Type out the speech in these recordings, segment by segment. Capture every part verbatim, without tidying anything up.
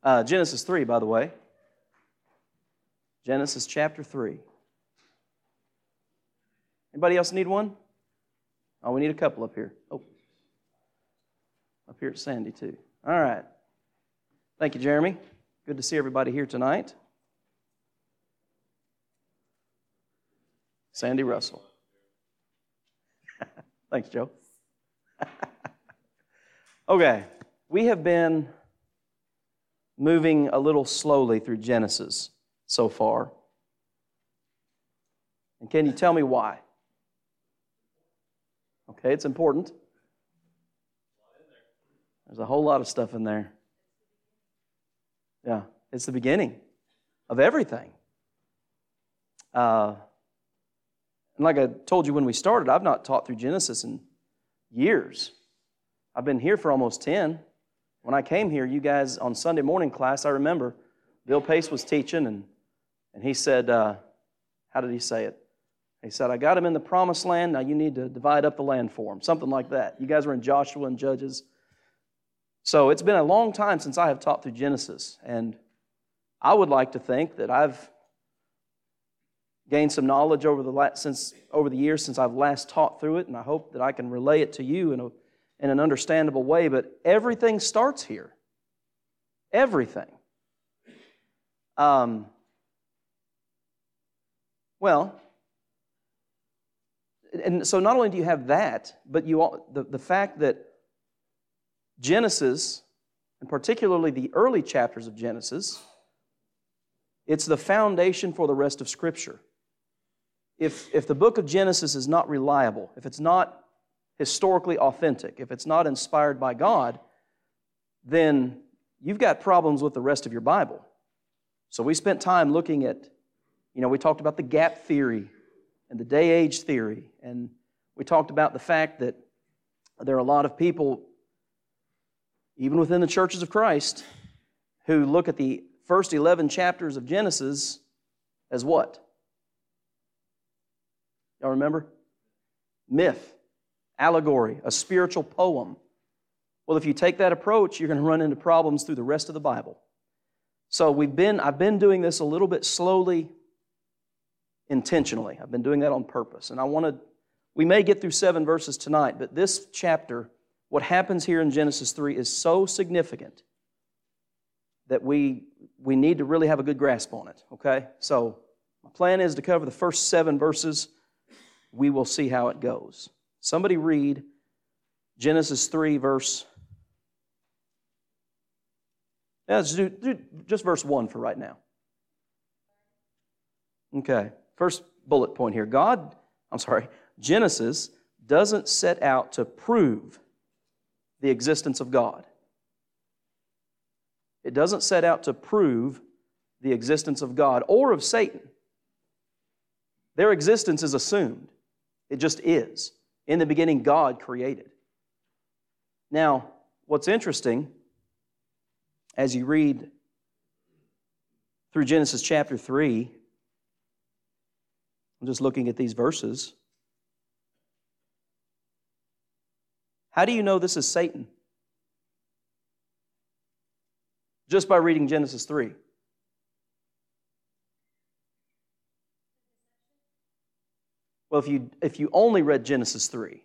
Uh, Genesis three, by the way. Genesis chapter three. Anybody else need one? Oh, we need a couple up here. Oh, up here at Sandy, too. All right. Thank you, Jeremy. Good to see everybody here tonight. Sandy Russell. Thanks, Joe. Okay, we have been moving a little slowly through Genesis so far. And can you tell me why? Okay, it's important. There's a whole lot of stuff in there. Yeah, it's the beginning of everything. Uh, and like I told you when we started, I've not taught through Genesis in years. I've been here for almost ten. When I came here, you guys, on Sunday morning class, I remember Bill Pace was teaching, and, and he said, uh, how did he say it? He said, I got him in the promised land, now you need to divide up the land for him. Something like that. You guys were in Joshua and Judges. So it's been a long time since I have taught through Genesis, and I would like to think that I've gained some knowledge over the last, since over the years since I've last taught through it, and I hope that I can relay it to you in a in an understandable way, but everything starts here. Everything. Um, well, and so not only do you have that, but you the, the fact that Genesis, and particularly the early chapters of Genesis, it's the foundation for the rest of Scripture. If, if the book of Genesis is not reliable, if it's not historically authentic, if it's not inspired by God, then you've got problems with the rest of your Bible. So we spent time looking at, you know, we talked about the gap theory and the day-age theory, and we talked about the fact that there are a lot of people, even within the churches of Christ, who look at the first eleven chapters of Genesis as what? Y'all remember? Myth. Allegory, a spiritual poem. Well, if you take that approach, you're going to run into problems through the rest of the Bible. So we've been, I've been doing this a little bit slowly, intentionally. I've been doing that on purpose. And I want to, we may get through seven verses tonight, but this chapter, what happens here in Genesis three is so significant that we, we need to really have a good grasp on it, okay? So my plan is to cover the first seven verses. We will see how it goes. Somebody read Genesis three, verse... Yeah, let's do, do just verse one for right now. Okay, first bullet point here. God, I'm sorry, Genesis doesn't set out to prove the existence of God. It doesn't set out to prove the existence of God or of Satan. Their existence is assumed. It just is. In the beginning, God created. Now, what's interesting, as you read through Genesis chapter three, I'm just looking at these verses. How do you know this is Satan? Just by reading Genesis three. Well, if you, if you only read Genesis three,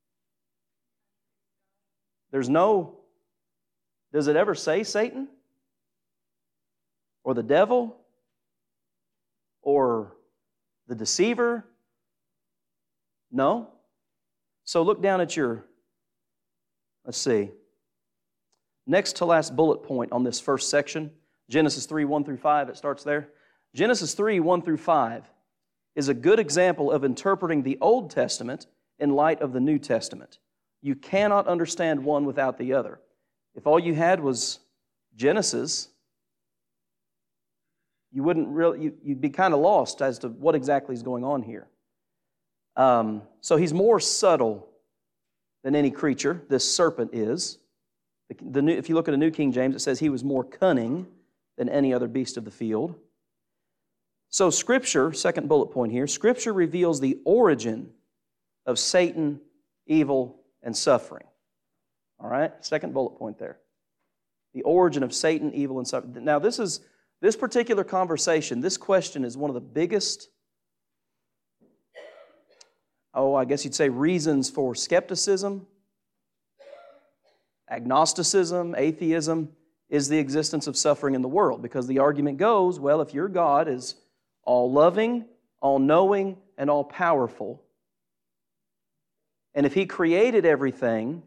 there's no, does it ever say Satan? Or the devil? Or the deceiver? No. So look down at your, let's see, next to last bullet point on this first section, Genesis three, one through five, it starts there. Genesis three, one through five is a good example of interpreting the Old Testament in light of the New Testament. You cannot understand one without the other. If all you had was Genesis, you wouldn't really, you'd be kind of lost as to what exactly is going on here. Um, so he's more subtle than any creature, this serpent is. The, the new, if you look at a New King James, it says he was more cunning than any other beast of the field. So Scripture, second bullet point here, Scripture reveals the origin of Satan, evil, and suffering. All right? Second bullet point there. The origin of Satan, evil, and suffering. Now, this is this particular conversation, this question is one of the biggest, oh, I guess you'd say reasons for skepticism, agnosticism, atheism, is the existence of suffering in the world. Because the argument goes, well, if your God is all-loving, all-knowing, and all-powerful, and if He created everything,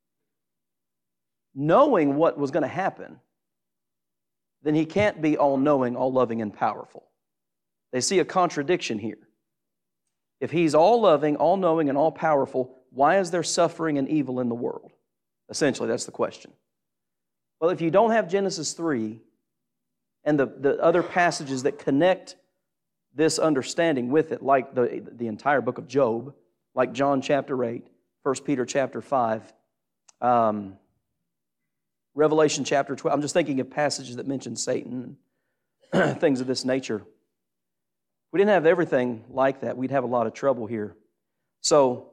knowing what was going to happen, then He can't be all-knowing, all-loving, and powerful. They see a contradiction here. If He's all-loving, all-knowing, and all-powerful, why is there suffering and evil in the world? Essentially, that's the question. Well, if you don't have Genesis three and the, the other passages that connect this understanding with it, like the, the entire book of Job, like John chapter eight, First Peter chapter five, um, Revelation chapter twelve. I'm just thinking of passages that mention Satan and things of this nature. If we didn't have everything like that, we'd have a lot of trouble here. So,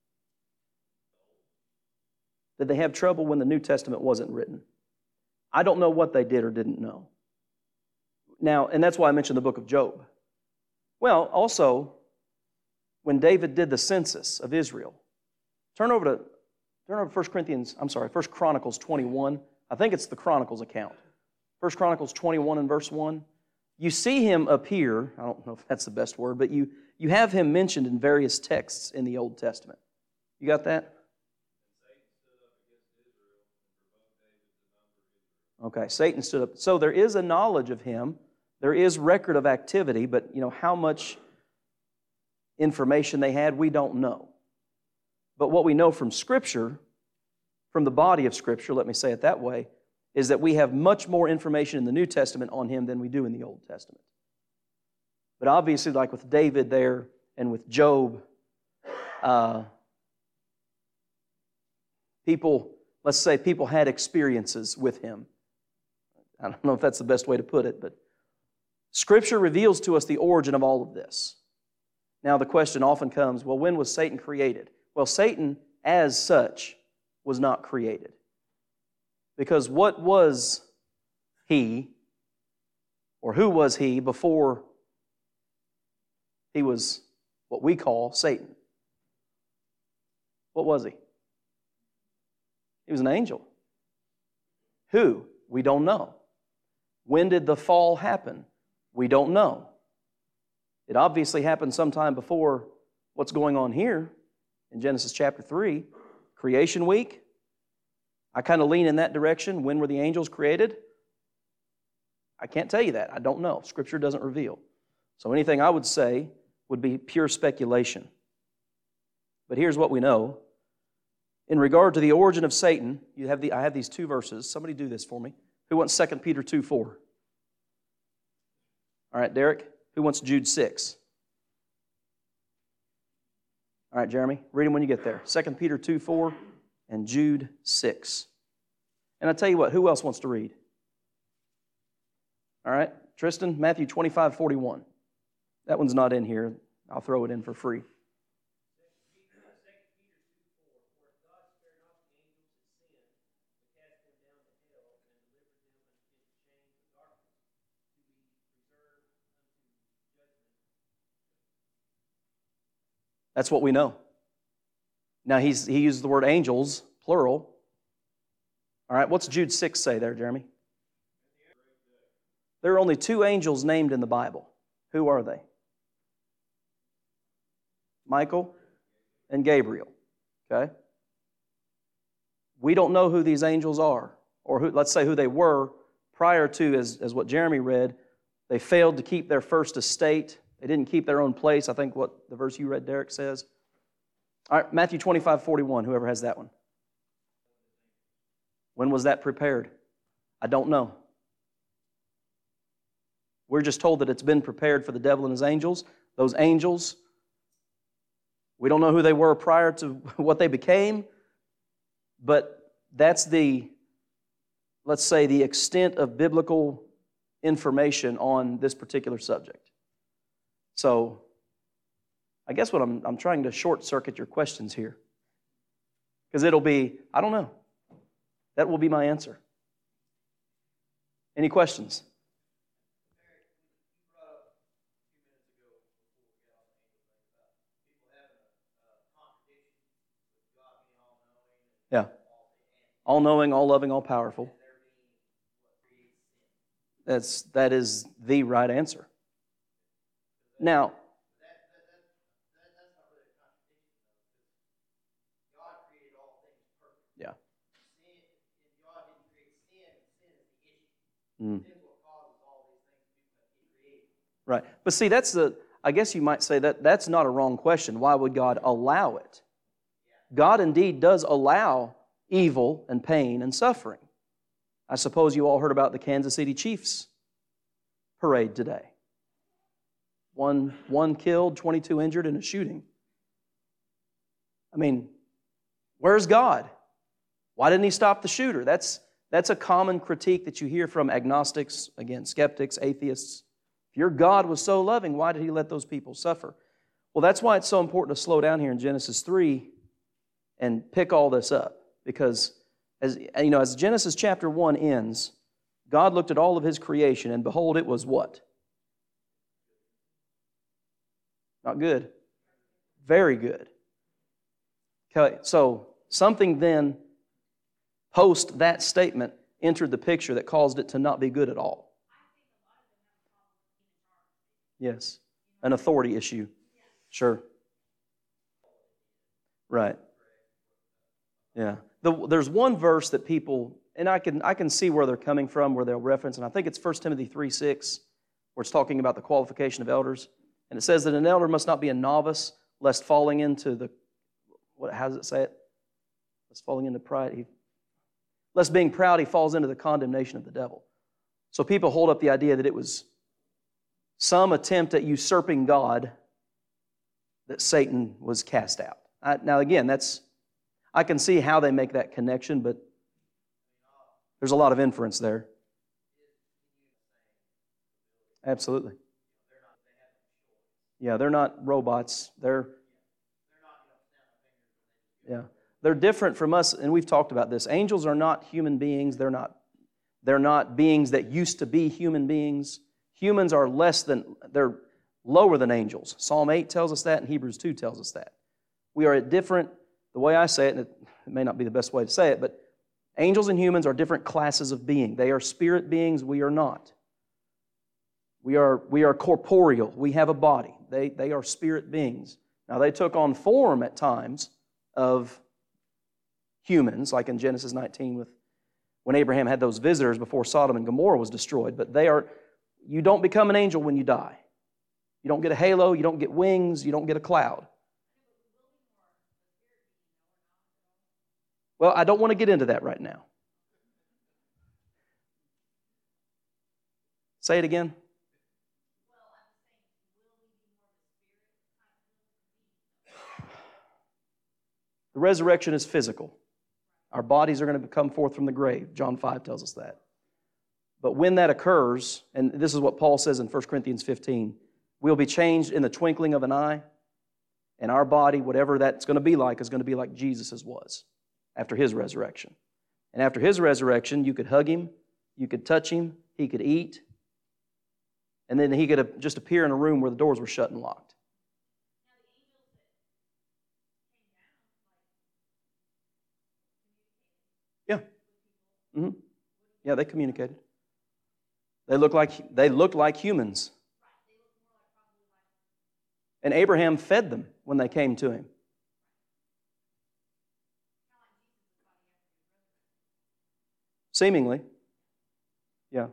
did they have trouble when the New Testament wasn't written? I don't know what they did or didn't know. Now, and that's why I mentioned the book of Job. Well, also, when David did the census of Israel, turn over to turn over to First Corinthians, I'm sorry, First Chronicles twenty-one. I think it's the Chronicles account. First Chronicles twenty-one and verse one. You see him appear, I don't know if that's the best word, but you, you have him mentioned in various texts in the Old Testament. You got that? Okay, Satan stood up. So there is a knowledge of him. There is record of activity, but you know how much information they had, we don't know. But what we know from Scripture, from the body of Scripture, let me say it that way, is that we have much more information in the New Testament on him than we do in the Old Testament. But obviously, like with David there and with Job, uh, people, let's say people had experiences with him. I don't know if that's the best way to put it, but Scripture reveals to us the origin of all of this. Now the question often comes, well, when was Satan created? Well, Satan, as such, was not created. Because what was he, or who was he before he was what we call Satan? What was he? He was an angel. Who? We don't know. When did the fall happen? We don't know. It obviously happened sometime before what's going on here in Genesis chapter three, creation week. I kind of lean in that direction. When were the angels created? I can't tell you that. I don't know. Scripture doesn't reveal. So anything I would say would be pure speculation. But here's what we know. In regard to the origin of Satan, you have the, I have these two verses. Somebody do this for me. Who wants Second Peter two four? All right, Derek. Who wants Jude six? All right, Jeremy. Read them when you get there. Second Peter two four and Jude six. And I tell you what, who else wants to read? All right, Tristan, Matthew twenty-five forty-one. That one's not in here. I'll throw it in for free. That's what we know. Now, he's, he uses the word angels, plural. All right, what's Jude six say there, Jeremy? There are only two angels named in the Bible. Who are they? Michael and Gabriel. Okay? We don't know who these angels are, or who, let's say who they were prior to, as, as what Jeremy read, they failed to keep their first estate. They didn't keep their own place. I think what the verse you read, Derek, says. All right, Matthew twenty-five forty-one, whoever has that one. When was that prepared? I don't know. We're just told that it's been prepared for the devil and his angels. Those angels, we don't know who they were prior to what they became, but that's the, let's say, the extent of biblical information on this particular subject. So, I guess what I'm, I'm trying to short circuit your questions here. Because it'll be, I don't know. That will be my answer. Any questions? Yeah. All-knowing, all-loving, all-powerful. That's, that is the right answer. Now, yeah. Mm. Right. But see, that's the, I guess you might say that that's not a wrong question. Why would God allow it? God indeed does allow evil and pain and suffering. I suppose you all heard about the Kansas City Chiefs parade today. One, one killed, twenty-two injured in a shooting. I mean, where's God? Why didn't He stop the shooter? That's, that's a common critique that you hear from agnostics, again, skeptics, atheists. If your God was so loving, why did He let those people suffer? Well, that's why it's so important to slow down here in Genesis three and pick all this up. Because, as you know, as Genesis chapter one ends, God looked at all of His creation, and behold, it was what? Not good. Very good. Okay, so something then, post that statement, entered the picture that caused it to not be good at all. Yes, an authority issue. Sure. Right. Yeah. The, there's one verse that people, and I can I can see where they're coming from, where they'll reference, and I think it's First Timothy three six, where it's talking about the qualification of elders. And it says that an elder must not be a novice, lest falling into the, what, how does it say it? Lest falling into pride, he, lest being proud, he falls into the condemnation of the devil. So people hold up the idea that it was some attempt at usurping God that Satan was cast out. I, now again, that's, I can see how they make that connection, but there's a lot of inference there. Absolutely. Yeah, they're not robots. They're, yeah, they're different from us, and we've talked about this. Angels are not human beings. They're not, they're not beings that used to be human beings. Humans are less than, they're lower than angels. Psalm eight tells us that, and Hebrews two tells us that. We are at different, the way I say it, and it, it may not be the best way to say it, but angels and humans are different classes of being. They are spirit beings. We are not. We are, we are corporeal. We have a body. They, they are spirit beings. Now, they took on form at times of humans, like in Genesis nineteen with when Abraham had those visitors before Sodom and Gomorrah was destroyed. But they are, you don't become an angel when you die. You don't get a halo, you don't get wings, you don't get a cloud. Well, I don't want to get into that right now. Say it again. The resurrection is physical. Our bodies are going to come forth from the grave. John five tells us that. But when that occurs, and this is what Paul says in First Corinthians fifteen, we'll be changed in the twinkling of an eye, and our body, whatever that's going to be like, is going to be like Jesus' was after His resurrection. And after His resurrection, you could hug Him, you could touch Him, He could eat, and then He could just appear in a room where the doors were shut and locked. Yeah. Mm-hmm. Yeah, they communicated. They looked like they looked like humans. And Abraham fed them when they came to him. Seemingly. Yeah.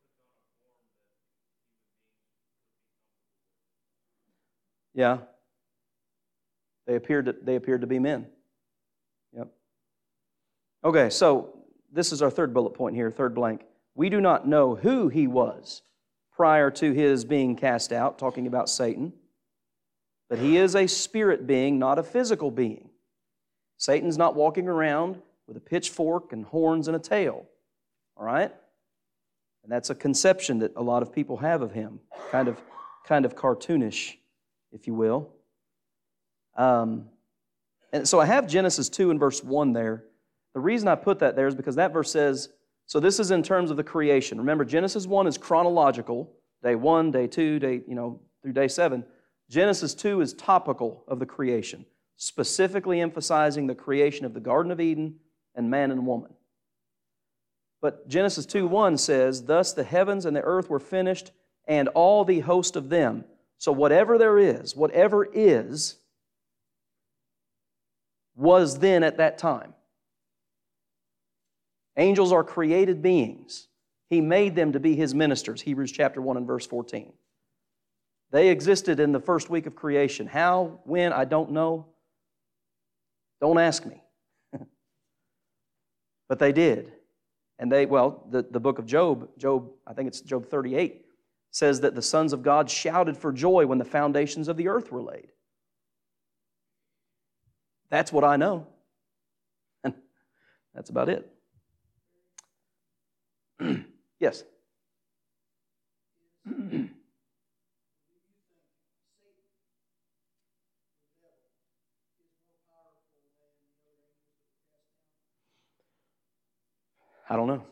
Yeah. They appeared to, they appeared to be men. Yep. Okay, so this is our third bullet point here, third blank. We do not know who he was prior to his being cast out, talking about Satan. But he is a spirit being, not a physical being. Satan's not walking around with a pitchfork and horns and a tail. All right? And that's a conception that a lot of people have of him. Kind of, kind of cartoonish, if you will. Um, and so I have Genesis two and verse one there. The reason I put that there is because that verse says, So this is in terms of the creation. Remember, Genesis one is chronological, day one, day two, day, you know, through day seven. Genesis two is topical of the creation, specifically emphasizing the creation of the Garden of Eden and man and woman. But Genesis two one says, "Thus the heavens and the earth were finished, and all the host of them." So whatever there is, whatever is, was then at that time. Angels are created beings. He made them to be His ministers, Hebrews chapter one and verse fourteen. They existed in the first week of creation. How, when, I don't know. Don't ask me. But they did. And they, well, the, the book of Job, Job, I think it's Job thirty-eight, says that the sons of God shouted for joy when the foundations of the earth were laid. That's what I know. And that's about it. Yes? I don't know.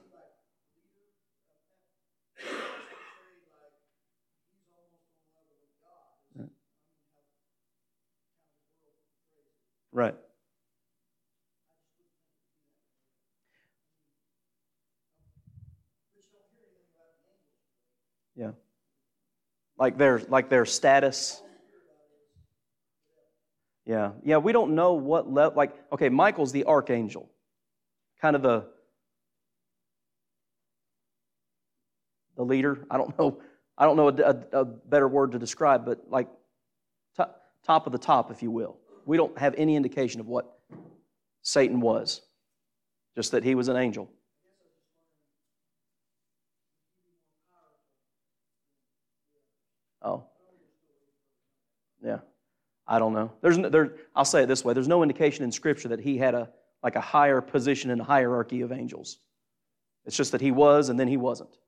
Right. Yeah. Like their like their status. Yeah. Yeah, we don't know what level, like, okay, Michael's the archangel. Kind of the the leader. I don't know. I don't know a, a, a better word to describe, but like top, top of the top, if you will. We don't have any indication of what Satan was, just that he was an angel. Oh, yeah. I don't know. There's no, there. I'll say it this way: there's no indication in Scripture that he had a like a higher position in the hierarchy of angels. It's just that he was, and then he wasn't.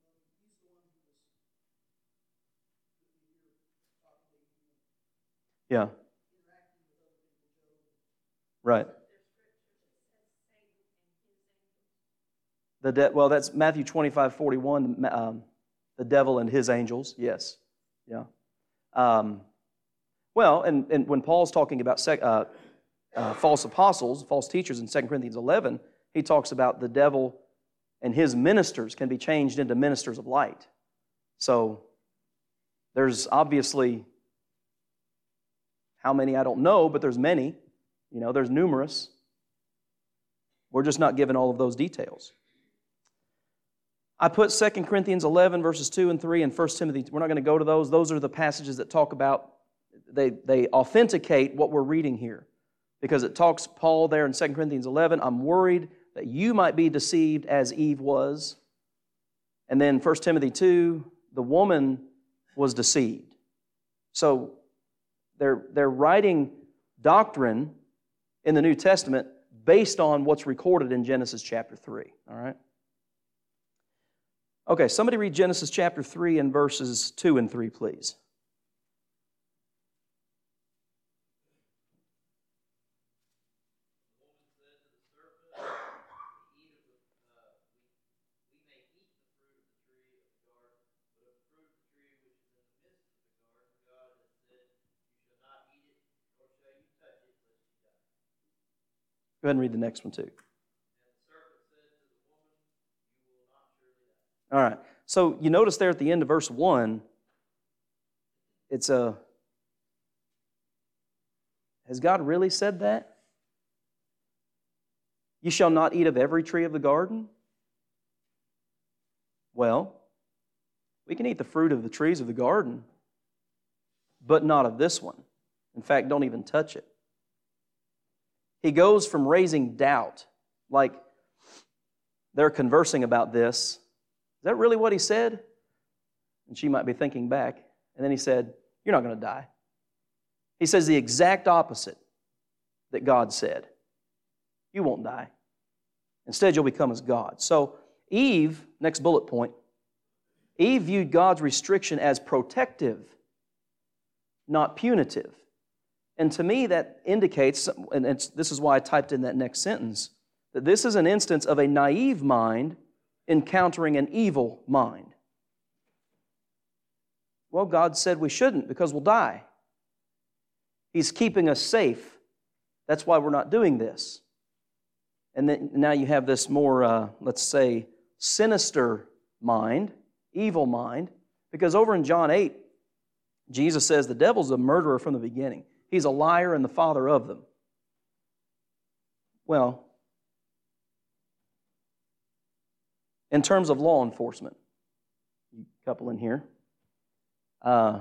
Yeah. Right. The de- well, that's Matthew twenty-five forty-one, um, the devil and his angels, yes. Yeah. Um, well, and, and when Paul's talking about sec- uh, uh, false apostles, false teachers in Second Corinthians eleven, he talks about the devil and his ministers can be changed into ministers of light. So there's obviously, how many I don't know, but there's many. You know, there's numerous. We're just not given all of those details. I put Second Corinthians eleven, verses two and three, and First Timothy. We're not going to go to those. Those are the passages that talk about, they, they authenticate what we're reading here. Because it talks, Paul there in Second Corinthians eleven, I'm worried that you might be deceived as Eve was. And then First Timothy two, the woman was deceived. So they're, they're writing doctrine in the New Testament based on what's recorded in Genesis chapter three. All right? Okay, somebody read Genesis chapter three and verses two and three, please. Go ahead and read the next one too. All right. So you notice there at the end of verse one, it's a, has God really said that? You shall not eat of every tree of the garden? Well, we can eat the fruit of the trees of the garden, but not of this one. In fact, don't even touch it. He goes from raising doubt, like they're conversing about this. Is that really what he said? And she might be thinking back. And then he said, you're not going to die. He says the exact opposite that God said. You won't die. Instead, you'll become as God. So Eve, next bullet point, Eve viewed God's restriction as protective, not punitive. And to me, that indicates, and it's, this is why I typed in that next sentence, that this is an instance of a naive mind encountering an evil mind? Well, God said we shouldn't because we'll die. He's keeping us safe. That's why we're not doing this. And then now you have this more, uh, let's say, sinister mind, evil mind, because over in John eight, Jesus says the devil's a murderer from the beginning. He's a liar and the father of them. Well, in terms of law enforcement, you couple in here, uh,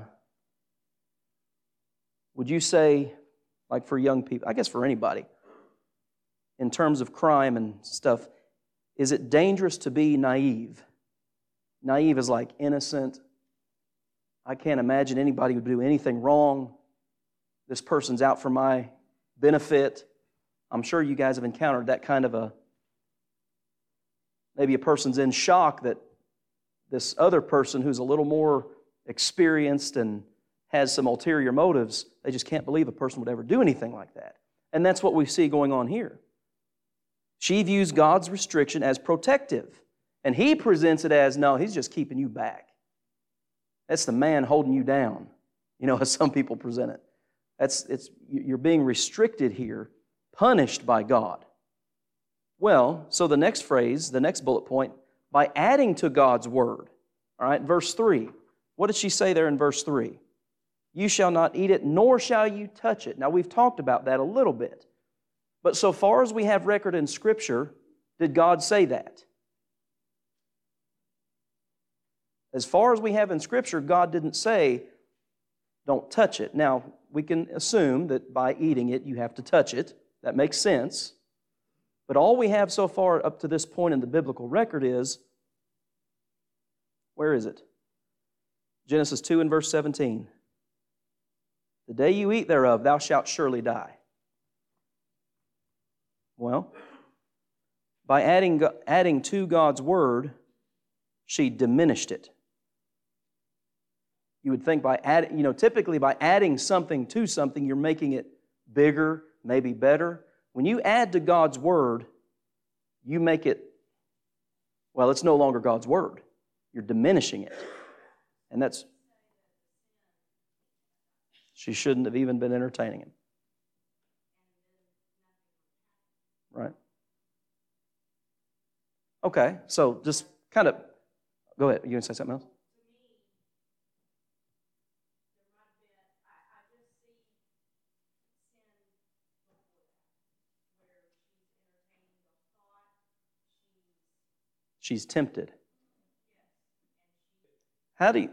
would you say, like for young people, I guess for anybody, in terms of crime and stuff, is it dangerous to be naive? Naive is like innocent. I can't imagine anybody would do anything wrong. This person's out for my benefit. I'm sure you guys have encountered that kind of a, maybe a person's in shock that this other person who's a little more experienced and has some ulterior motives, they just can't believe a person would ever do anything like that. And that's what we see going on here. She views God's restriction as protective, and he presents it as, no, he's just keeping you back. That's the man holding you down, you know, as some people present it. That's, it's, you're being restricted here, punished by God. Well, so the next phrase, the next bullet point, by adding to God's word. All right, verse three. What did she say there in verse three? You shall not eat it, nor shall you touch it. Now, we've talked about that a little bit. But so far as we have record in Scripture, did God say that? As far as we have in Scripture, God didn't say, don't touch it. Now, we can assume that by eating it, you have to touch it. That makes sense. But all we have so far up to this point in the biblical record is, where is it? Genesis two and verse seventeen. The day you eat thereof, thou shalt surely die. Well, by adding, adding to God's word, she diminished it. You would think by adding, you know, typically by adding something to something, you're making it bigger, maybe better. When you add to God's word, you make it, well, it's no longer God's word. You're diminishing it. And that's, she shouldn't have even been entertaining him. Right? Okay, so just kind of, go ahead. You going to say something else? She's tempted. How do you...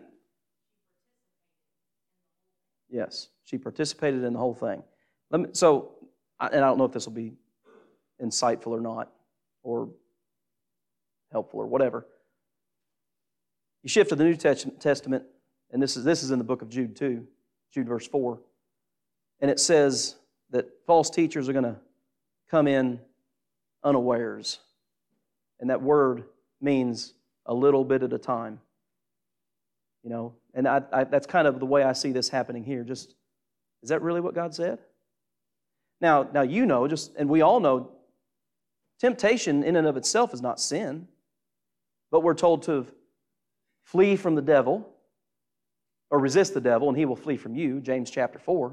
Yes, she participated in the whole thing. Let me, so, and I don't know if this will be insightful or not, or helpful or whatever. You shift to the New Testament, and this is this is in the book of Jude too, Jude verse four, and it says that false teachers are going to come in unawares, and that word means a little bit at a time. You know, and I, I, that's kind of the way I see this happening here. Just, is that really what God said? Now, now you know, just and we all know, temptation in and of itself is not sin, but we're told to flee from the devil, or resist the devil, and he will flee from you. James chapter four.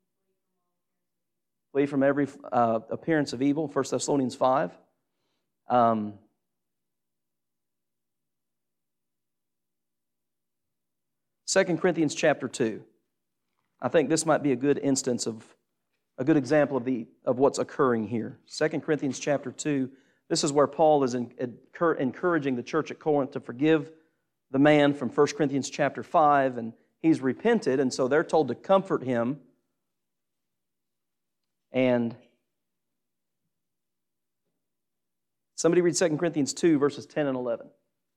Flee from every uh, appearance of evil. First Thessalonians five. Um, Second Corinthians chapter two. I think this might be a good instance of, a good example of the of what's occurring here. Second Corinthians chapter two. This is where Paul is in, encouraging the church at Corinth to forgive the man from First Corinthians chapter five, and he's repented, and so they're told to comfort him. And somebody read Second Corinthians two, verses ten and eleven.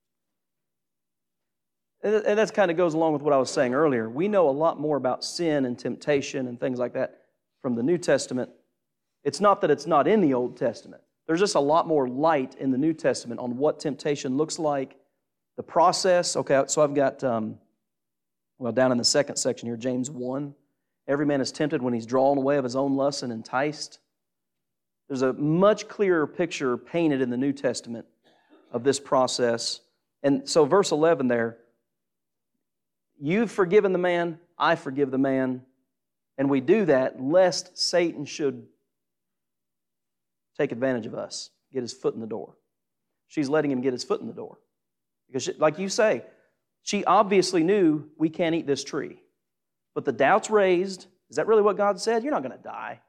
And that kind of goes along with what I was saying earlier. We know a lot more about sin and temptation and things like that from the New Testament. It's not that it's not in the Old Testament. There's just a lot more light in the New Testament on what temptation looks like, the process. Okay, so I've got, um, well, down in the second section here, James one. Every man is tempted when he's drawn away of his own lust and enticed. There's a much clearer picture painted in the New Testament of this process. And so verse eleven there, you've forgiven the man, I forgive the man. And we do that lest Satan should take advantage of us, get his foot in the door. She's letting him get his foot in the door. Because she, like you say, she obviously knew we can't eat this tree. But the doubt's raised. Is that really what God said? You're not going to die.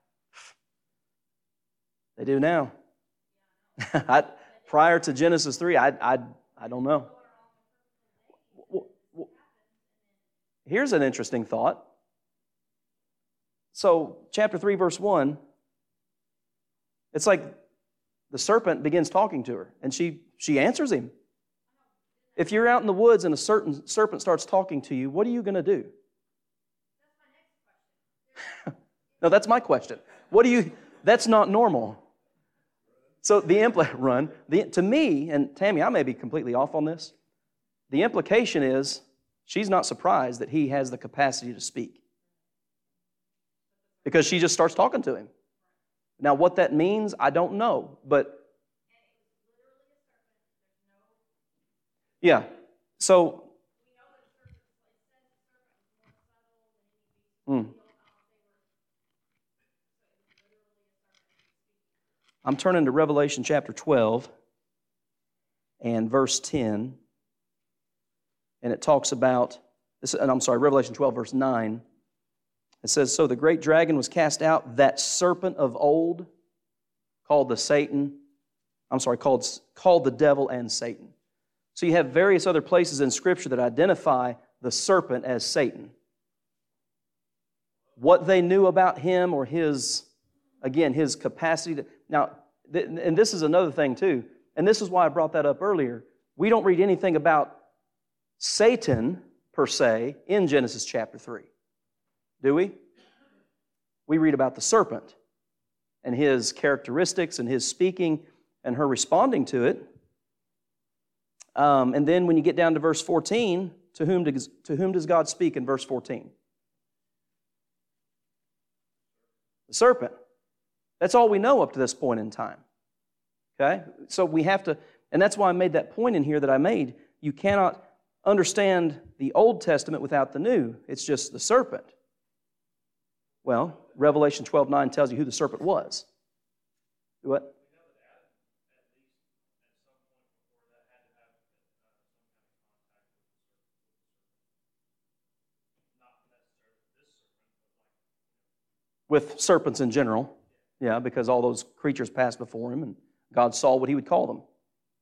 They do now. I, prior to Genesis three, I, I, I don't know. Here's an interesting thought. So, chapter three, verse one, it's like the serpent begins talking to her, and she, she answers him. If you're out in the woods and a certain serpent starts talking to you, what are you going to do? No, that's my question. What do you, that's not normal. So the impl- run, the, to me, and Tammy, I may be completely off on this, the implication is she's not surprised that he has the capacity to speak. Because she just starts talking to him. Now, what that means, I don't know, but yeah, so mm. I'm turning to Revelation chapter twelve and verse ten, and it talks about this, and I'm sorry, Revelation twelve, verse nine. It says, so the great dragon was cast out, that serpent of old, called the Satan, I'm sorry, called, called the devil and Satan. So you have various other places in Scripture that identify the serpent as Satan. What they knew about him or his, again, his capacity to... Now, th- and this is another thing too, and this is why I brought that up earlier. We don't read anything about Satan, per se, in Genesis chapter three. Do we? We read about the serpent and his characteristics and his speaking and her responding to it. Um, and then when you get down to verse fourteen, to whom, does, to whom does God speak in verse fourteen? The serpent. That's all we know up to this point in time. Okay? So we have to, and that's why I made that point in here that I made. You cannot understand the Old Testament without the New. It's just the serpent. Well, Revelation twelve nine tells you who the serpent was. What? With serpents in general. Yeah, because all those creatures passed before him and God saw what he would call them.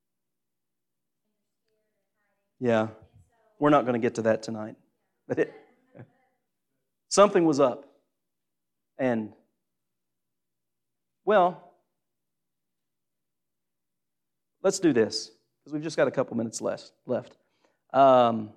Yeah, we're not going to get to that tonight. But it, something was up. And, well, let's do this, because we've just got a couple minutes less, left. Um,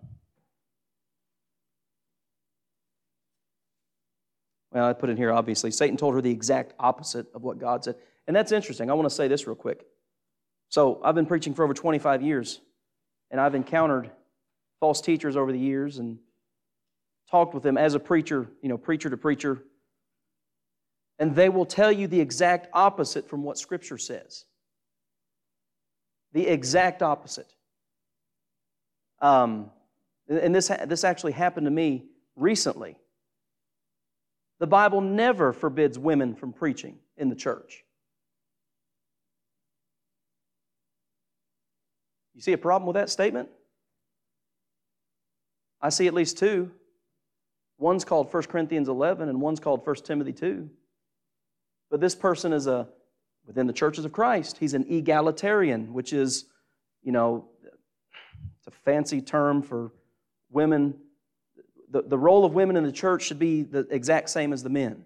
well, I put in here, obviously, Satan told her the exact opposite of what God said. And that's interesting. I want to say this real quick. So, I've been preaching for over twenty-five years, and I've encountered false teachers over the years and talked with them as a preacher, you know, preacher to preacher. And they will tell you the exact opposite from what Scripture says. The exact opposite. Um, and this, this actually happened to me recently. The Bible never forbids women from preaching in the church. You see a problem with that statement? I see at least two. One's called First Corinthians eleven and one's called First Timothy two. But this person is a, within the churches of Christ, he's an egalitarian, which is, you know, it's a fancy term for women. The, the role of women in the church should be the exact same as the men.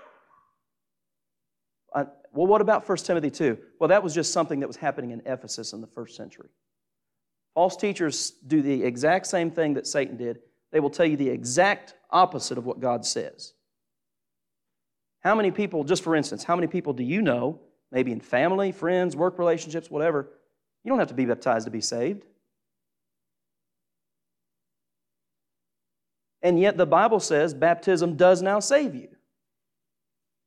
Uh, well, what about First Timothy two? Well, that was just something that was happening in Ephesus in the first century. False teachers do the exact same thing that Satan did. They will tell you the exact opposite of what God says. How many people, just for instance, how many people do you know, maybe in family, friends, work relationships, whatever, you don't have to be baptized to be saved. And yet the Bible says baptism does now save you.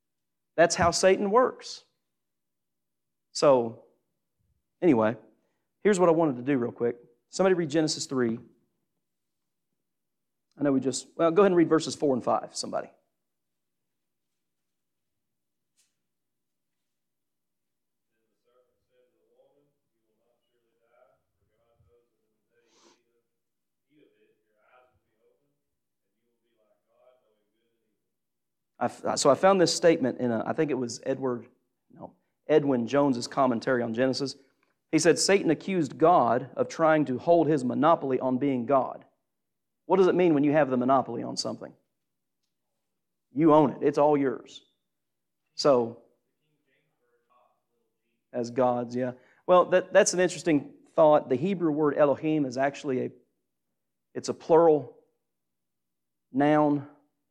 That's how Satan works. So, anyway, Here's what I wanted to do real quick. Somebody read Genesis three. I know we just, well, go ahead and read verses four and five, somebody. I, so I found this statement in a, I think it was Edward, no, Edwin Jones's commentary on Genesis. He said, Satan accused God of trying to hold his monopoly on being God. What does it mean when you have the monopoly on something? You own it. It's all yours. So, as God's, yeah. Well, that, that's an interesting thought. The Hebrew word Elohim is actually a, it's a plural noun.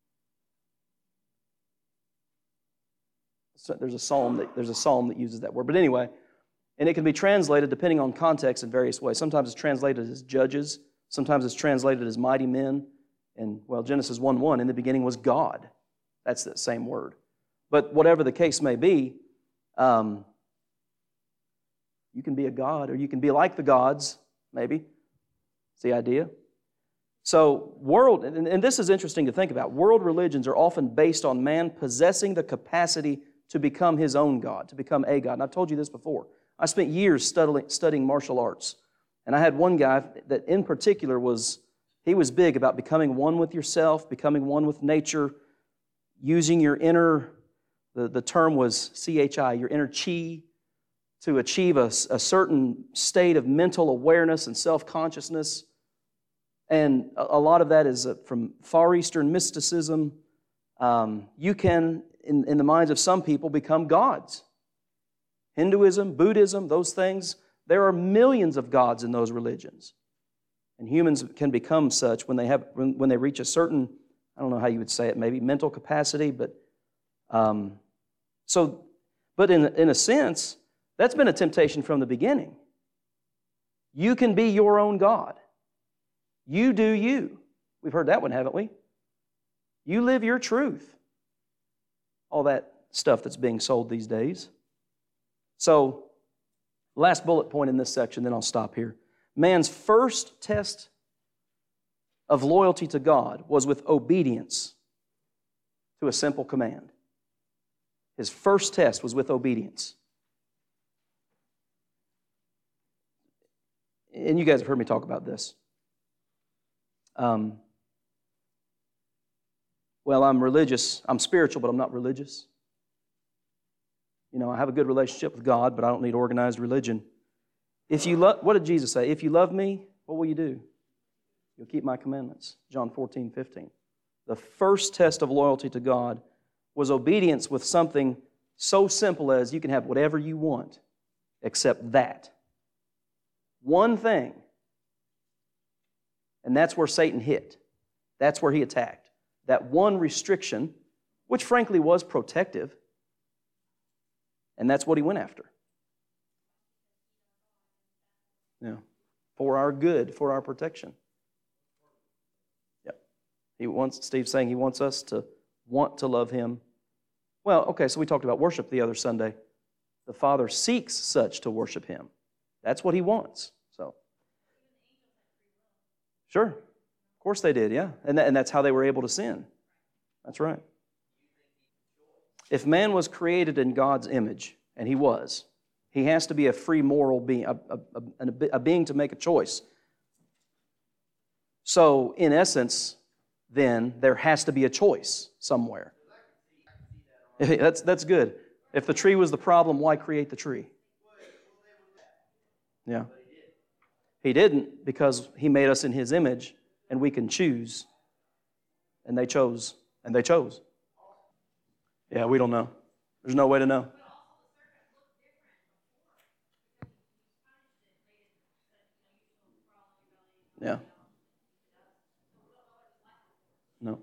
So there's a psalm that there's a psalm that uses that word. But anyway, and it can be translated depending on context in various ways. Sometimes it's translated as judges. Sometimes it's translated as mighty men. And, well, Genesis one one, in the beginning was God. That's the same word. But whatever the case may be, um, you can be a god, or you can be like the gods, maybe. That's the idea. So, world, and, and this is interesting to think about, world religions are often based on man possessing the capacity to become his own God, to become a God. And I've told you this before. I spent years studying, studying martial arts. And I had one guy that in particular was, he was big about becoming one with yourself, becoming one with nature, using your inner, the, the term was C H I, your inner chi, to achieve a, a certain state of mental awareness and self-consciousness. And a, a lot of that is from Far Eastern mysticism. Um, you can, in, in the minds of some people, become gods. Hinduism, Buddhism, those things, there are millions of gods in those religions. And humans can become such when they have when, when they reach a certain, I don't know how you would say it, maybe mental capacity, but um, so, but in, in a sense, that's been a temptation from the beginning. You can be your own God. You do you. We've heard that one, haven't we? You live your truth. All that stuff that's being sold these days. So, last bullet point in this section, then I'll stop here. Man's first test of loyalty to God was with obedience to a simple command. His first test was with obedience. And you guys have heard me talk about this. Um, well, I'm religious. I'm spiritual, but I'm not religious. You know, I have a good relationship with God, but I don't need organized religion. If you love, what did Jesus say? If you love me, what will you do? You'll keep my commandments. John fourteen, fifteen. The first test of loyalty to God was obedience with something so simple as you can have whatever you want except that. One thing. And that's where Satan hit. That's where he attacked. That one restriction, which frankly was protective, and that's what he went after. Yeah. For our good, for our protection. Yep. He wants, Steve's saying he wants us to want to love him. Well, okay, so we talked about worship the other Sunday. The Father seeks such to worship him. That's what he wants. So, sure. Of course they did, yeah. And, that, and that's how they were able to sin. That's right. If man was created in God's image, and he was, he has to be a free moral being, a, a, a, a being to make a choice. So, in essence, then, there has to be a choice somewhere. That's, that's good. If the tree was the problem, why create the tree? Yeah. He didn't, because he made us in his image, and we can choose. And they chose, and they chose. Yeah, we don't know. There's no way to know. Yeah. No.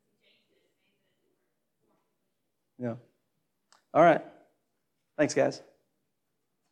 Yeah. All right. Thanks, guys.